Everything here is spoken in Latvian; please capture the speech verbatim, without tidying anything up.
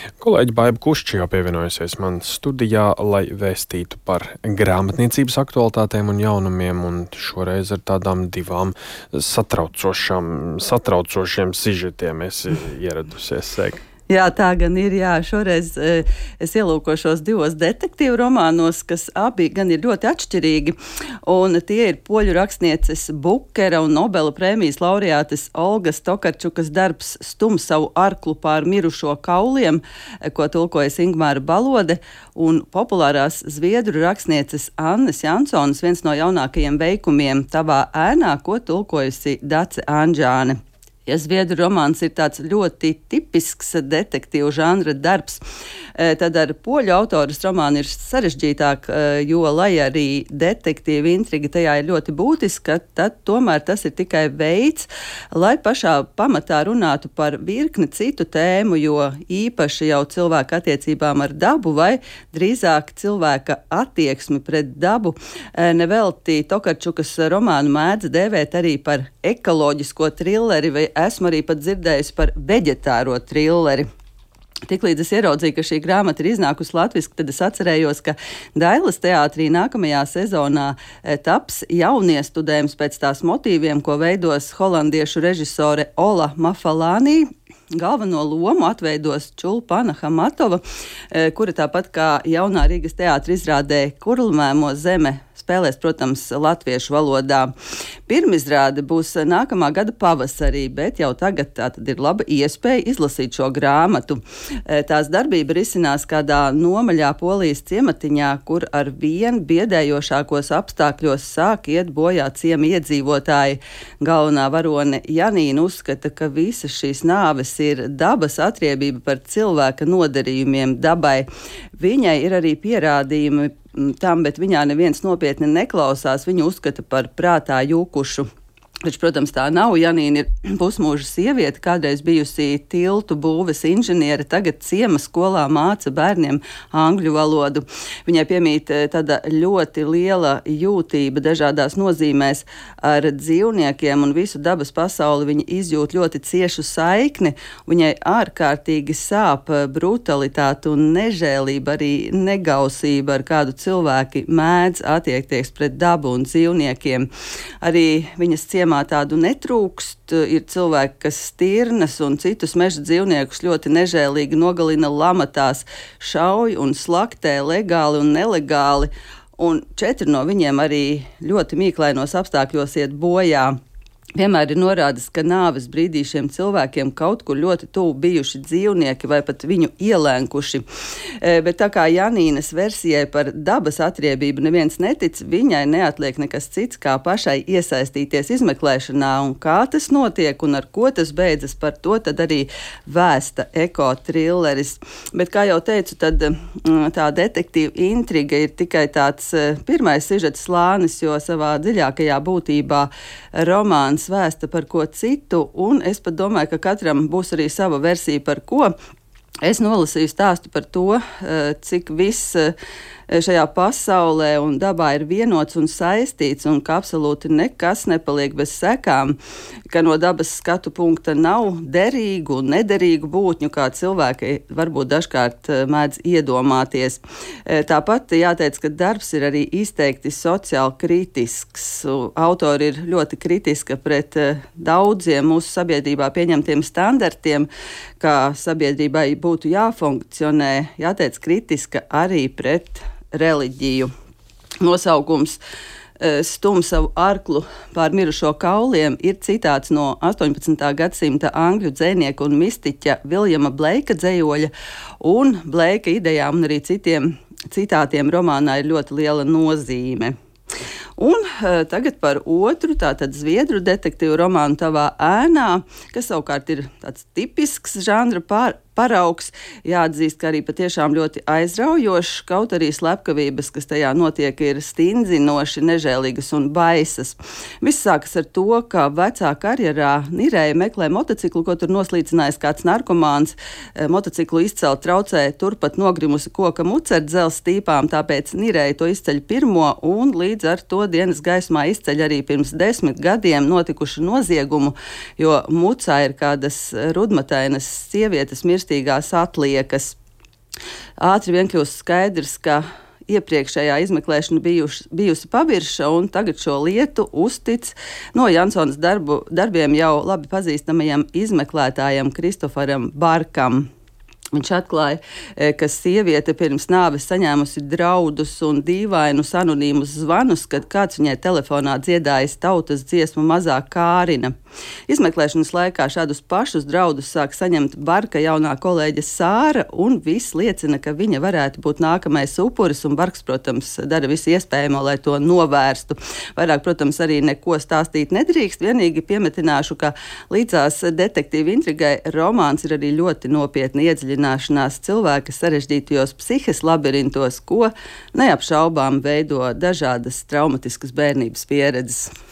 Kolēģi Baiba Kušķi jau pievienojusies man studijā, lai vēstītu par grāmatniecības aktualitātēm un jaunumiem, un šoreiz ar tādām divām satraucošām, satraucošiem sižetiem esi ieradusies, Sēga. Jā, tā gan ir, jā. Šoreiz e, es ielūkošos divos detektīvu romānos, kas abi gan ir ļoti atšķirīgi, un tie ir poļu rakstnieces Bukera un Nobela prēmijas laureātes Olgas Tokarčukas darbs Stum savu arklu pār mirušo kauliem, ko tulkojas Ingmāra Balode, un populārās zviedru rakstnieces Annes Jansonas viens no jaunākajiem veikumiem Tavā ēnā, ko tulkojusi Dace Anžāne. Ja zviedru romāns ir tāds ļoti tipisks detektīvu žanra darbs, tad ar poļu autoras romānu ir sarežģītāk, jo, lai arī detektīva intriga tajā ir ļoti būtiska, tad tomēr tas ir tikai veids, lai pašā pamatā runātu par virkni citu tēmu, jo īpaši jau cilvēka attiecībām ar dabu vai drīzāk cilvēka attieksmi pret dabu. Nevelti Tokarčukas romānu mēdz dēvēt arī par ekoloģisko trilleri, vai esmu arī pat dzirdējusi par veģetāro trilleri. Tiklīdz es ieraudzīju, ka šī grāmata ir iznākusi latviski, tad es atcerējos, ka Dailas teātrī nākamajā sezonā taps jauniestudējums pēc tās motīviem, ko veidos holandiešu režisore Ola Mafalānī. Galveno lomu atveidos Čulpana Hamatova, kura tāpat kā jaunā Rīgas teātra izrādē Kurlmēmo zeme spēlēs, protams, latviešu valodā. Pirmizrāde būs nākamā gada pavasarī, bet jau tagad tā tad ir laba iespēja izlasīt šo grāmatu. Tās darbība risinās kādā nomaļā Polijas ciematiņā, kur ar vien biedējošākos apstākļos sāk iet bojā ciema iedzīvotāji. Galvenā varone Janīna uzskata, ka visas šīs nāves ir dabas atriebība par cilvēka nodarījumiem dabai. Viņai ir arī pierādījumi tam, bet viņā neviens nopietni neklausās, viņu uzskata par prātā jūkušu. Taču, protams, tā nav. Janīna ir pusmūža sieviete, kādreiz bijusi tiltu būves inženiere, tagad ciema skolā māca bērniem angļu valodu. Viņai piemīt tāda ļoti liela jūtība dažādās nozīmēs ar dzīvniekiem un visu dabas pasauli. Viņa izjūt ļoti ciešu saikni. Viņai ārkārtīgi sāp brutalitāte un nežēlība, arī negausība, ar kādu cilvēki mēdz attiekties pret dabu un dzīvniekiem. Arī viņas ciemā tādu netrūkst, ir cilvēki, kas stirnas un citus meža dzīvniekus ļoti nežēlīgi nogalina lamatās, šauj un slaktē legāli un nelegāli, un četri no viņiem arī ļoti mīklainos apstākļos iet bojā. Vienmēr ir norādes, ka nāves brīdī šiem cilvēkiem kaut kur ļoti tuvu bijuši dzīvnieki vai pat viņu ielēnkuši. E, bet tā kā Janīnas versijai par dabas atriebību neviens netic, viņai neatliek nekas cits, kā pašai iesaistīties izmeklēšanā, un kā tas notiek un ar ko tas beidzas, par to tad arī vēsta ekotrilleris. Bet, kā jau teicu, tad tā detektīva intriga ir tikai tāds pirmais sižeta slānis, jo savā dziļākajā būtībā romāns vēsta par ko citu, un es pat domāju, ka katram būs arī sava versija par ko. Es nolasīju stāstu par to, cik viss šajā pasaulē un dabā ir vienots un saistīts, un ka absolūti nekas nepaliek bez sekām, ka no dabas skatu punkta nav derīgu un nederīgu būtņu, kā cilvēki varbūt dažkārt mēdz iedomāties. Tāpat jāteic, ka darbs ir arī izteikti sociāli kritisks. Autori ir ļoti kritiska pret daudziem mūsu sabiedrībā pieņemtiem standartiem, kā sabiedrībai būtu jāfunkcionē, jāteic kritiska arī pret reliģiju. Nosaukums Stum savu arklu pār mirušo kauliem ir citāts no astoņpadsmitā gadsimta angļu dzejnieka un mistiķa Viljama Bleika dzejoļa, un Bleika idejām un arī citiem citātiem romānā ir ļoti liela nozīme. Un uh, tagad par otru, tātad zviedru detektīvu romānu Tavā ēnā, kas savukārt ir tāds tipisks žanra pār, paraugs. Jāatzīst, ka arī patiešām ļoti aizraujošs, kaut arī slepkavības, kas tajā notiek, ir stindzinoši, nežēlīgas un baisas. Viss sākas ar to, ka vecā karjerā Nireja meklē motociklu, ko tur noslīcinājis kāds narkomāns. Motociklu izcelt traucē turpat nogrimusi koka muca ar dzelzs stīpām, tāpēc Nireja to izceļ pirmo un līdz ar to dienas gaismā izceļ arī pirms desmit gadiem notikušu noziegumu, jo mucā ir kādas rudmatainas sievietes mirst mirstīgās atliekas. Ātri vien kļūst skaidrs, ka iepriekšējā izmeklēšana bijuši, bijusi pavirša, un tagad šo lietu uztic no Jansonas darbu, darbiem jau labi pazīstamajam izmeklētājam Kristoferam Barkam. Viņš atklāja, ka sieviete pirms nāves saņēmusi draudus un dīvainus anonīmus zvanus, kad kāds viņai telefonā dziedājis tautas dziesmu Mazā Kārina. Izmeklēšanas laikā šādus pašus draudus sāk saņemt Barka jaunā kolēģe Sāra, un viss liecina, ka viņa varētu būt nākamais upuris, un Barks, protams, dara visu iespējamo, lai to novērstu. Vairāk, protams, arī neko stāstīt nedrīkst, vienīgi piemetināšu, ka līdzās detektīva intrigai romāns ir arī ļoti nopietni iedziļināšanās cilvēka sarežģītajos psihes labirintos, ko neapšaubām veido dažādas traumatiskas bērnības pieredzes.